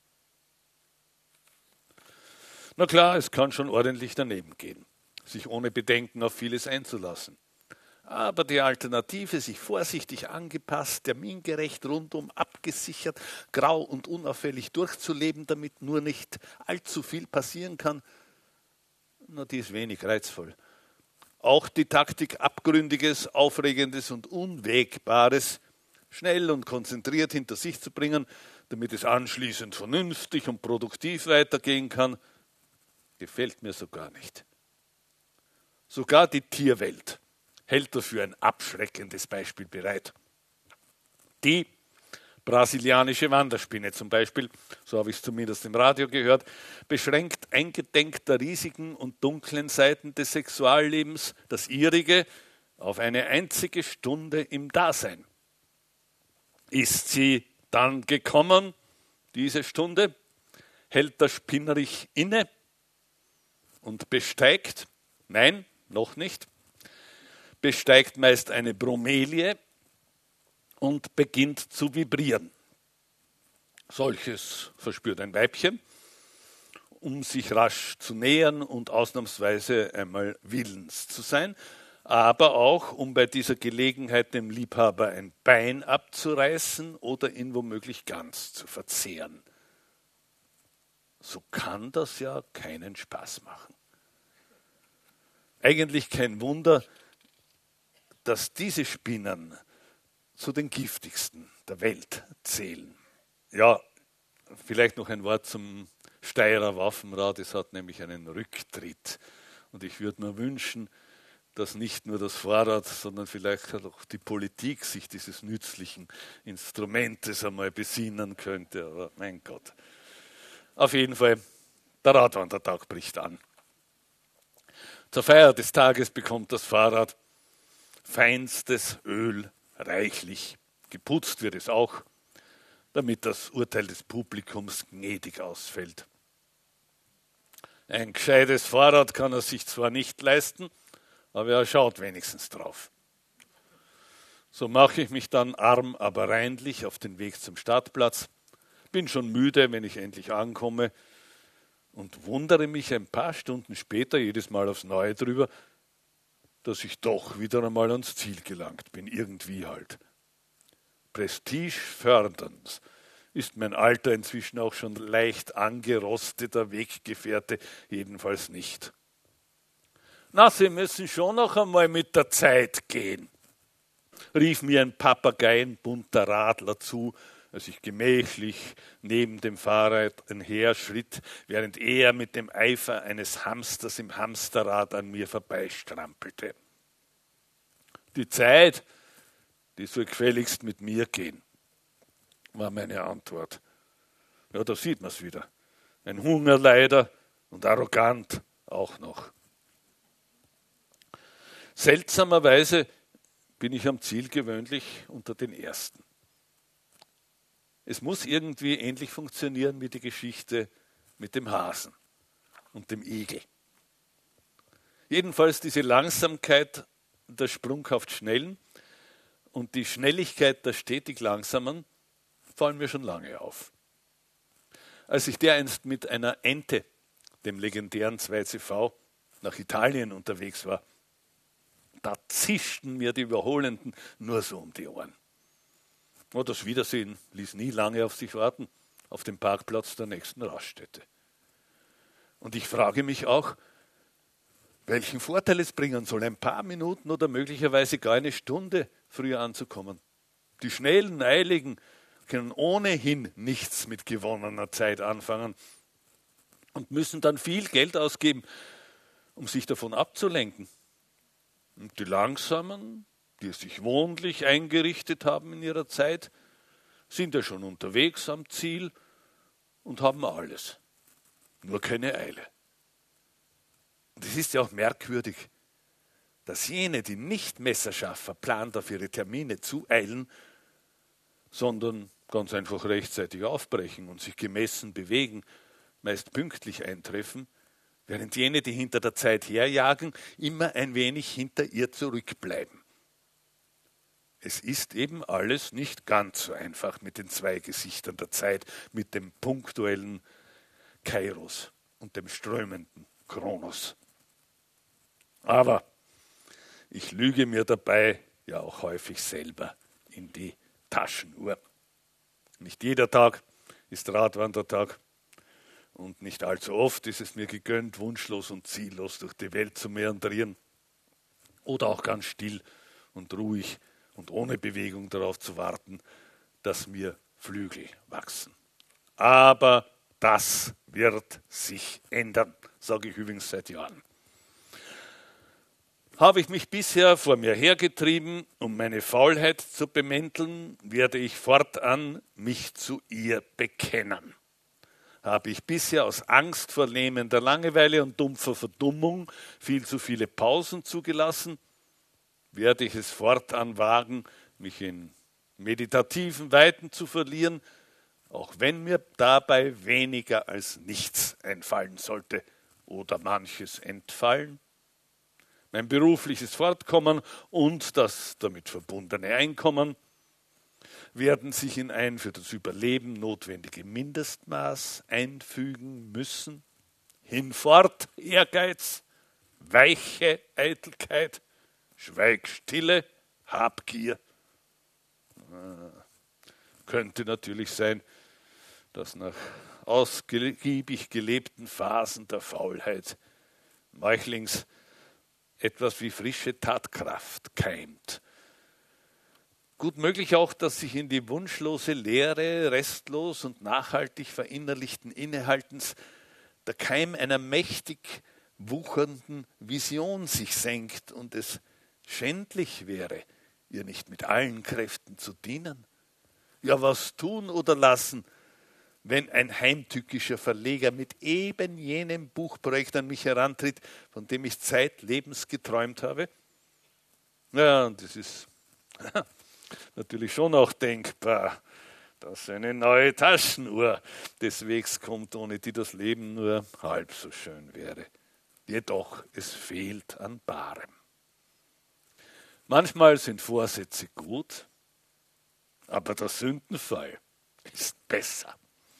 S3: Na klar, es kann schon ordentlich daneben gehen, sich ohne Bedenken auf vieles einzulassen. Aber die Alternative, sich vorsichtig angepasst, termingerecht, rundum abgesichert, grau und unauffällig durchzuleben, damit nur nicht allzu viel passieren kann, na, die ist wenig reizvoll. Auch die Taktik Abgründiges, Aufregendes und Unwägbares schnell und konzentriert hinter sich zu bringen, damit es anschließend vernünftig und produktiv weitergehen kann, gefällt mir so gar nicht. Sogar die Tierwelt hält dafür ein abschreckendes Beispiel bereit. Die brasilianische Wanderspinne zum Beispiel, so habe ich es zumindest im Radio gehört, beschränkt eingedenk der riesigen und dunklen Seiten des Sexuallebens das ihrige auf eine einzige Stunde im Dasein. Ist sie dann gekommen, diese Stunde, hält der Spinnerich inne und besteigt, nein, noch nicht, besteigt meist eine Bromelie und beginnt zu vibrieren. Solches verspürt ein Weibchen, um sich rasch zu nähern und ausnahmsweise einmal willens zu sein, aber auch, um bei dieser Gelegenheit dem Liebhaber ein Bein abzureißen oder ihn womöglich ganz zu verzehren. So kann das ja keinen Spaß machen. Eigentlich kein Wunder, dass diese Spinnen zu den giftigsten der Welt zählen. Ja, vielleicht noch ein Wort zum Steyrer Waffenrad. Es hat nämlich einen Rücktritt. Und ich würde mir wünschen, dass nicht nur das Fahrrad, sondern vielleicht auch die Politik sich dieses nützlichen Instrumentes einmal besinnen könnte. Aber mein Gott. Auf jeden Fall, der Radwandertag bricht an. Zur Feier des Tages bekommt das Fahrrad feinstes Öl reichlich. Geputzt wird es auch, damit das Urteil des Publikums gnädig ausfällt. Ein gescheites Fahrrad kann er sich zwar nicht leisten, aber er schaut wenigstens drauf. So mache ich mich dann arm, aber reinlich auf den Weg zum Startplatz. Bin schon müde, wenn ich endlich ankomme und wundere mich ein paar Stunden später jedes Mal aufs Neue drüber, dass ich doch wieder einmal ans Ziel gelangt bin, irgendwie halt. Prestigefördernd ist mein alter, inzwischen auch schon leicht angerosteter Weggefährte jedenfalls nicht. Na, Sie müssen schon noch einmal mit der Zeit gehen, rief mir ein papageienbunter Radler zu, als ich gemächlich neben dem Fahrrad einherschritt, während er mit dem Eifer eines Hamsters im Hamsterrad an mir vorbeistrampelte. Die Zeit, die soll gefälligst mit mir gehen, war meine Antwort. Ja, da sieht man es wieder. Ein Hungerleider und arrogant auch noch. Seltsamerweise bin ich am Ziel gewöhnlich unter den Ersten. Es muss irgendwie ähnlich funktionieren wie die Geschichte mit dem Hasen und dem Igel. Jedenfalls diese Langsamkeit der sprunghaft Schnellen und die Schnelligkeit der stetig Langsamen fallen mir schon lange auf. Als ich dereinst mit einer Ente, dem legendären 2CV, nach Italien unterwegs war, da zischten mir die Überholenden nur so um die Ohren. Und das Wiedersehen ließ nie lange auf sich warten, auf dem Parkplatz der nächsten Raststätte. Und ich frage mich auch, welchen Vorteil es bringen soll, ein paar Minuten oder möglicherweise gar eine Stunde früher anzukommen. Die schnellen, eiligen können ohnehin nichts mit gewonnener Zeit anfangen und müssen dann viel Geld ausgeben, um sich davon abzulenken. Und die Langsamen, die sich wohnlich eingerichtet haben in ihrer Zeit, sind ja schon unterwegs am Ziel und haben alles. Nur keine Eile. Und es ist ja auch merkwürdig, dass jene, die nicht messerscharf verplant auf ihre Termine zueilen, sondern ganz einfach rechtzeitig aufbrechen und sich gemessen bewegen, meist pünktlich eintreffen, während jene, die hinter der Zeit herjagen, immer ein wenig hinter ihr zurückbleiben. Es ist eben alles nicht ganz so einfach mit den zwei Gesichtern der Zeit, mit dem punktuellen Kairos und dem strömenden Kronos. Aber ich lüge mir dabei ja auch häufig selber in die Taschenuhr. Nicht jeder Tag ist Radwandertag und nicht allzu oft ist es mir gegönnt, wunschlos und ziellos durch die Welt zu meandrieren oder auch ganz still und ruhig und ohne Bewegung darauf zu warten, dass mir Flügel wachsen. Aber das wird sich ändern, sage ich übrigens seit Jahren. Habe ich mich bisher vor mir hergetrieben, um meine Faulheit zu bemänteln, werde ich fortan mich zu ihr bekennen. Habe ich bisher aus Angst vor lähmender Langeweile und dumpfer Verdummung viel zu viele Pausen zugelassen, werde ich es fortan wagen, mich in meditativen Weiten zu verlieren, auch wenn mir dabei weniger als nichts einfallen sollte oder manches entfallen. Mein berufliches Fortkommen und das damit verbundene Einkommen werden sich in ein für das Überleben notwendige Mindestmaß einfügen müssen. Hinfort Ehrgeiz, weiche Eitelkeit, Schweigstille, Habgier. Könnte natürlich sein, dass nach ausgiebig gelebten Phasen der Faulheit neuchlings etwas wie frische Tatkraft keimt. Gut möglich auch, dass sich in die wunschlose Leere restlos und nachhaltig verinnerlichten Innehaltens der Keim einer mächtig wuchernden Vision sich senkt und es schändlich wäre, ihr nicht mit allen Kräften zu dienen. Ja, was tun oder lassen, wenn ein heimtückischer Verleger mit eben jenem Buchprojekt an mich herantritt, von dem ich zeitlebens geträumt habe? Ja, und es ist natürlich schon auch denkbar, dass eine neue Taschenuhr des Wegs kommt, ohne die das Leben nur halb so schön wäre. Jedoch, es fehlt an Barem. Manchmal sind Vorsätze gut, aber der Sündenfall ist besser.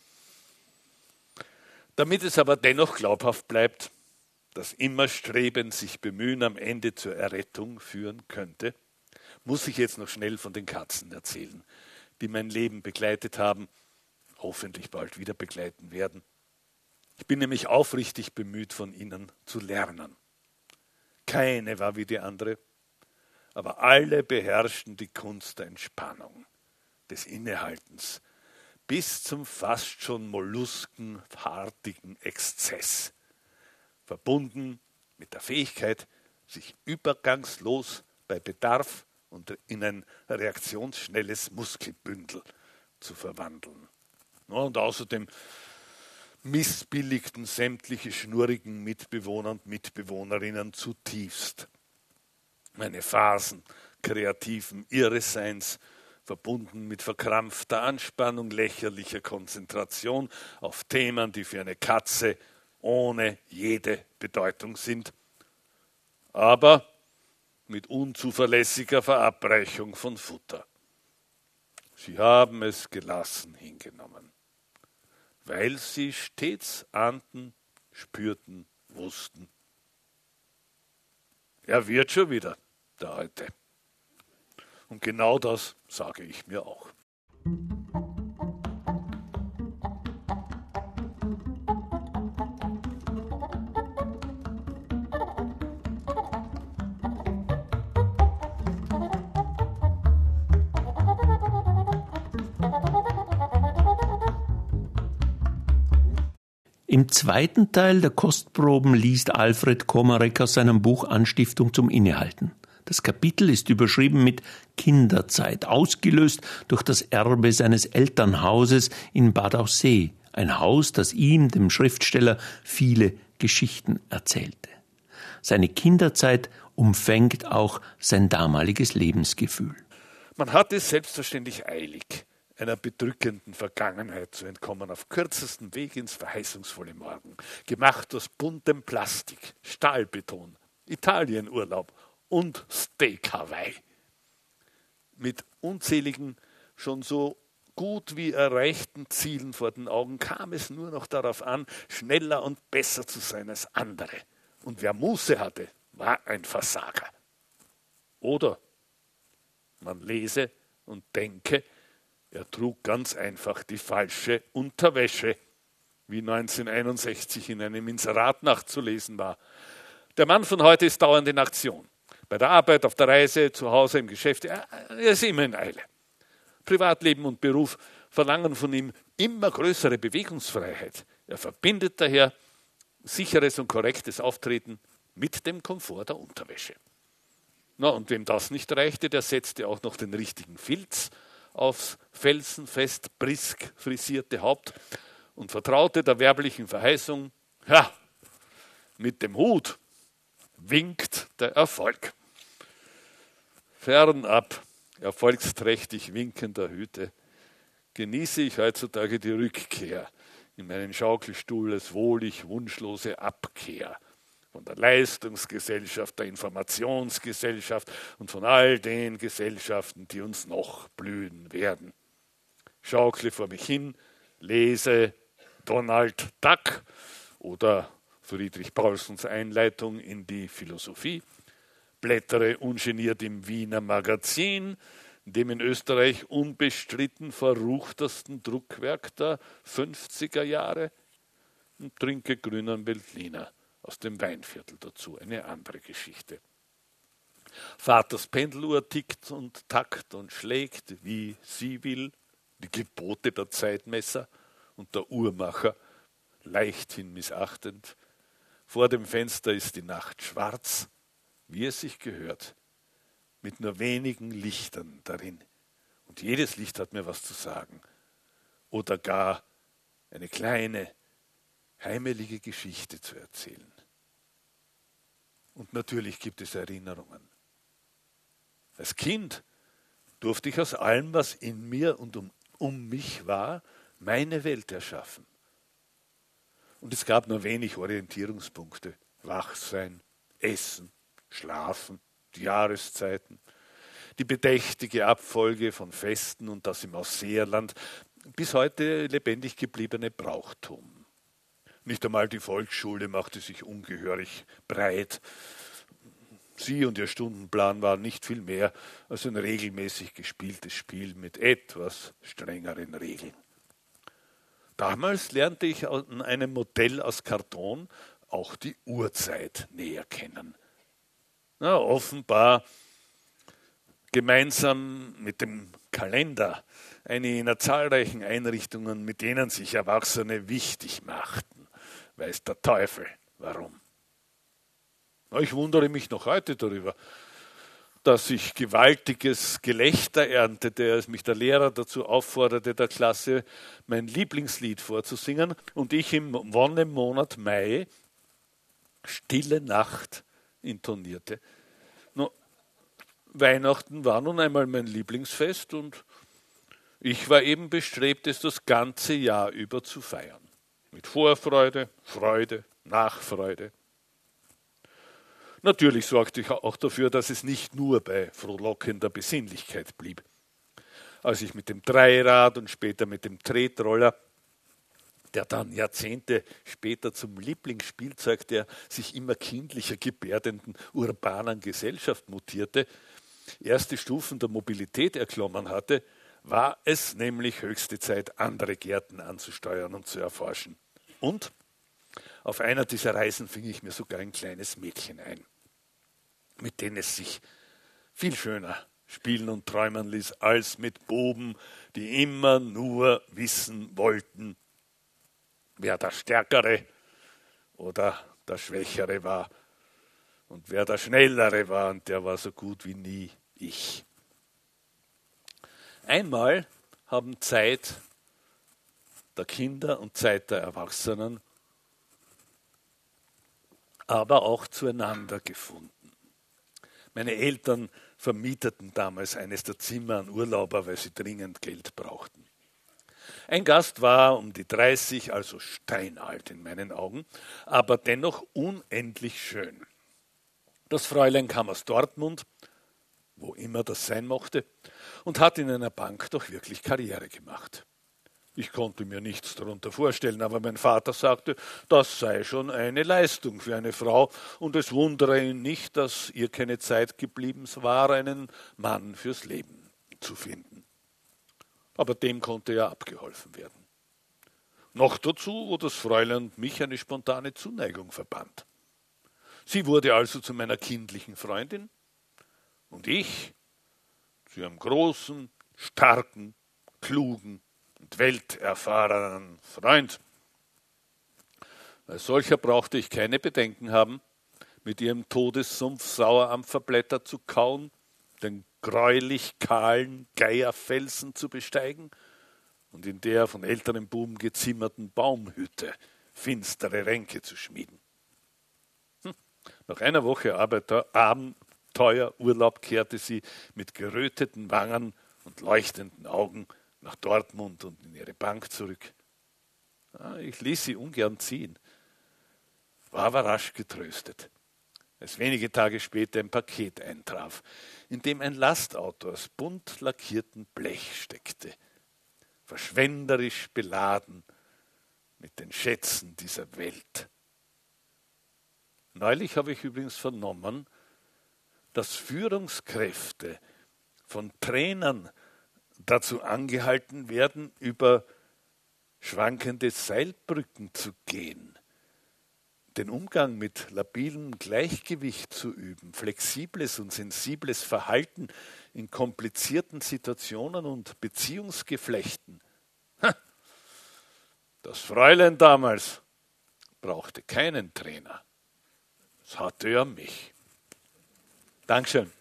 S3: Damit es aber dennoch glaubhaft bleibt, dass immer Streben, sich bemühen am Ende zur Errettung führen könnte, muss ich jetzt noch schnell von den Katzen erzählen, die mein Leben begleitet haben, hoffentlich bald wieder begleiten werden. Ich bin nämlich aufrichtig bemüht, von ihnen zu lernen. Keine war wie die andere, aber alle beherrschten die Kunst der Entspannung, des Innehaltens, bis zum fast schon molluskenartigen Exzess, verbunden mit der Fähigkeit, sich übergangslos bei Bedarf und in ein reaktionsschnelles Muskelbündel zu verwandeln. Und außerdem missbilligten sämtliche schnurrigen Mitbewohner und Mitbewohnerinnen zutiefst. Meine Phasen kreativen Irreseins, verbunden mit verkrampfter Anspannung, lächerlicher Konzentration auf Themen, die für eine Katze ohne jede Bedeutung sind, aber mit unzuverlässiger Verabreichung von Futter. Sie haben es gelassen hingenommen, weil sie stets ahnten, spürten, wussten. Er wird schon wieder, der Alte. Und genau das sage ich mir auch.
S2: Im zweiten Teil der Kostproben liest Alfred Komarek aus seinem Buch Anstiftung zum Innehalten. Das Kapitel ist überschrieben mit Kinderzeit, ausgelöst durch das Erbe seines Elternhauses in Bad Aussee, ein Haus, das ihm, dem Schriftsteller, viele Geschichten erzählte. Seine Kinderzeit umfängt auch sein damaliges Lebensgefühl.
S3: Man hat es selbstverständlich eilig, einer bedrückenden Vergangenheit zu entkommen, auf kürzestem Weg ins verheißungsvolle Morgen, gemacht aus buntem Plastik, Stahlbeton, Italienurlaub und Steak Hawaii. Mit unzähligen, schon so gut wie erreichten Zielen vor den Augen kam es nur noch darauf an, schneller und besser zu sein als andere. Und wer Muße hatte, war ein Versager. Oder man lese und denke, er trug ganz einfach die falsche Unterwäsche, wie 1961 in einem Inserat nachzulesen war. Der Mann von heute ist dauernd in Aktion. Bei der Arbeit, auf der Reise, zu Hause, im Geschäft, er ist immer in Eile. Privatleben und Beruf verlangen von ihm immer größere Bewegungsfreiheit. Er verbindet daher sicheres und korrektes Auftreten mit dem Komfort der Unterwäsche. Na, und wem das nicht reichte, der setzte auch noch den richtigen Filz aufs felsenfest brisk frisierte Haupt und vertraute der werblichen Verheißung, ja, mit dem Hut winkt der Erfolg. Fernab erfolgsträchtig winkender Hüte genieße ich heutzutage die Rückkehr in meinen Schaukelstuhl als wohlig wunschlose Abkehr von der Leistungsgesellschaft, der Informationsgesellschaft und von all den Gesellschaften, die uns noch blühen werden. schaukle vor mich hin, lese Donald Duck oder Friedrich Paulsens Einleitung in die Philosophie, blättere ungeniert im Wiener Magazin, dem in Österreich unbestritten verruchtesten Druckwerk der 50er Jahre, und trinke grünen Veltliner aus dem Weinviertel dazu. Eine andere Geschichte. Vaters Pendeluhr tickt und tackt und schlägt, wie sie will, die Gebote der Zeitmesser, und der Uhrmacher, leichthin missachtend. Vor dem Fenster ist die Nacht schwarz, wie es sich gehört, mit nur wenigen Lichtern darin. Und jedes Licht hat mir was zu sagen. Oder gar eine kleine, heimelige Geschichte zu erzählen. Und natürlich gibt es Erinnerungen. Als Kind durfte ich aus allem, was in mir und um mich war, meine Welt erschaffen. Und es gab nur wenig Orientierungspunkte. Wachsein, Essen, Schlafen, die Jahreszeiten, die bedächtige Abfolge von Festen und das im Ausseherland, bis heute lebendig gebliebene Brauchtum. Nicht einmal die Volksschule machte sich ungehörig breit. Sie und ihr Stundenplan waren nicht viel mehr als ein regelmäßig gespieltes Spiel mit etwas strengeren Regeln. Damals lernte ich an einem Modell aus Karton auch die Uhrzeit näher kennen. Na, offenbar gemeinsam mit dem Kalender, eine jener zahlreichen Einrichtungen, mit denen sich Erwachsene wichtig machten. Weiß der Teufel, warum. Ich wundere mich noch heute darüber, dass ich gewaltiges Gelächter erntete, als mich der Lehrer dazu aufforderte, der Klasse mein Lieblingslied vorzusingen und ich im Wonnemonat Mai Stille Nacht intonierte. Weihnachten war nun einmal mein Lieblingsfest und ich war eben bestrebt, es das ganze Jahr über zu feiern. Mit Vorfreude, Freude, Nachfreude. Natürlich sorgte ich auch dafür, dass es nicht nur bei frohlockender Besinnlichkeit blieb. Als ich mit dem Dreirad und später mit dem Tretroller, der dann Jahrzehnte später zum Lieblingsspielzeug der sich immer kindlicher gebärdenden urbanen Gesellschaft mutierte, erste Stufen der Mobilität erklommen hatte, war es nämlich höchste Zeit, andere Gärten anzusteuern und zu erforschen. Und auf einer dieser Reisen fing ich mir sogar ein kleines Mädchen ein, mit dem es sich viel schöner spielen und träumen ließ, als mit Buben, die immer nur wissen wollten, wer der Stärkere oder der Schwächere war und wer der Schnellere war, und der war so gut wie nie ich. Einmal haben Zeit der Kinder und Zeit der Erwachsenen aber auch zueinander gefunden. Meine Eltern vermieteten damals eines der Zimmer an Urlauber, weil sie dringend Geld brauchten. Ein Gast war um die 30, also steinalt in meinen Augen, aber dennoch unendlich schön. Das Fräulein kam aus Dortmund, wo immer das sein mochte, und hat in einer Bank doch wirklich Karriere gemacht. Ich konnte mir nichts darunter vorstellen, aber mein Vater sagte, das sei schon eine Leistung für eine Frau und es wundere ihn nicht, dass ihr keine Zeit geblieben war, einen Mann fürs Leben zu finden. Aber dem konnte ja abgeholfen werden. Noch dazu, wo das Fräulein und mich eine spontane Zuneigung verband. Sie wurde also zu meiner kindlichen Freundin und ich zu ihrem großen, starken, klugen und welterfahrenen Freund. Als solcher brauchte ich keine Bedenken haben, mit ihrem Todessumpf Sauerampferblätter zu kauen, den gräulich kahlen Geierfelsen zu besteigen und in der von älteren Buben gezimmerten Baumhütte finstere Ränke zu schmieden. Nach einer Woche Abenteuerurlaub kehrte sie mit geröteten Wangen und leuchtenden Augen nach Dortmund und in ihre Bank zurück. Ich ließ sie ungern ziehen, war aber rasch getröstet, als wenige Tage später ein Paket eintraf, in dem ein Lastauto aus bunt lackiertem Blech steckte. verschwenderisch beladen mit den Schätzen dieser Welt. Neulich habe ich übrigens vernommen, dass Führungskräfte von Trainern dazu angehalten werden, über schwankende Seilbrücken zu gehen, den Umgang mit labilem Gleichgewicht zu üben, flexibles und sensibles Verhalten in komplizierten Situationen und Beziehungsgeflechten. Das Fräulein damals brauchte keinen Trainer. Das hatte ja mich. Dankeschön.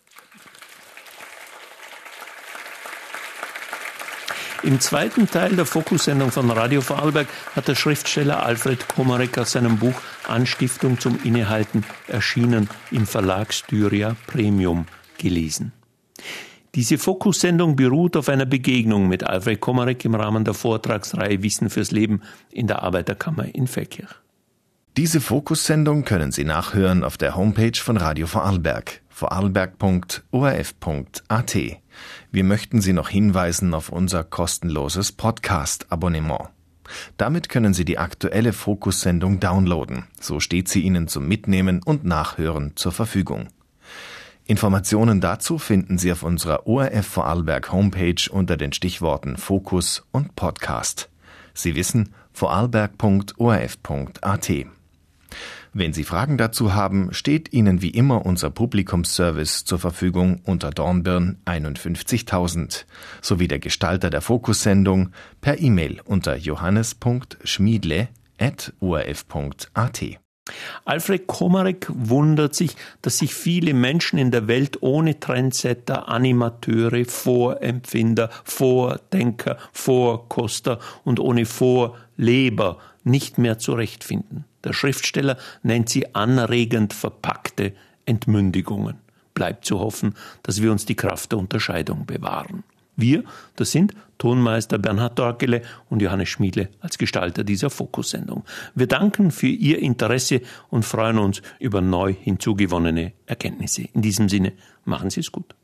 S2: Im zweiten Teil der Fokussendung von Radio Vorarlberg hat der Schriftsteller Alfred Komarek aus seinem Buch Anstiftung zum Innehalten, erschienen im Verlag Styria Premium, gelesen. Diese Fokussendung beruht auf einer Begegnung mit Alfred Komarek im Rahmen der Vortragsreihe Wissen fürs Leben in der Arbeiterkammer in Feldkirch.
S1: Diese Fokussendung können Sie nachhören auf der Homepage von Radio Vorarlberg, vorarlberg.orf.at. Wir möchten Sie noch hinweisen auf unser kostenloses Podcast-Abonnement. Damit können Sie die aktuelle Fokussendung downloaden. So steht sie Ihnen zum Mitnehmen und Nachhören zur Verfügung. Informationen dazu finden Sie auf unserer ORF Vorarlberg Homepage unter den Stichworten Fokus und Podcast. Sie wissen, vorarlberg.orf.at. Wenn Sie Fragen dazu haben, steht Ihnen wie immer unser Publikumsservice zur Verfügung unter Dornbirn 51.000 sowie der Gestalter der Fokussendung per E-Mail unter johannes.schmiedle@orf.at.
S2: Alfred Komarek wundert sich, dass sich viele Menschen in der Welt ohne Trendsetter, Animateure, Vorempfinder, Vordenker, Vorkoster und ohne Vorleber nicht mehr zurechtfinden. Der Schriftsteller nennt sie anregend verpackte Entmündigungen. Bleibt zu hoffen, dass wir uns die Kraft der Unterscheidung bewahren. Wir, das sind Tonmeister Bernhard Dorkele und Johannes Schmiedle als Gestalter dieser Fokussendung. Wir danken für Ihr Interesse und freuen uns über neu hinzugewonnene Erkenntnisse. In diesem Sinne, machen Sie es gut.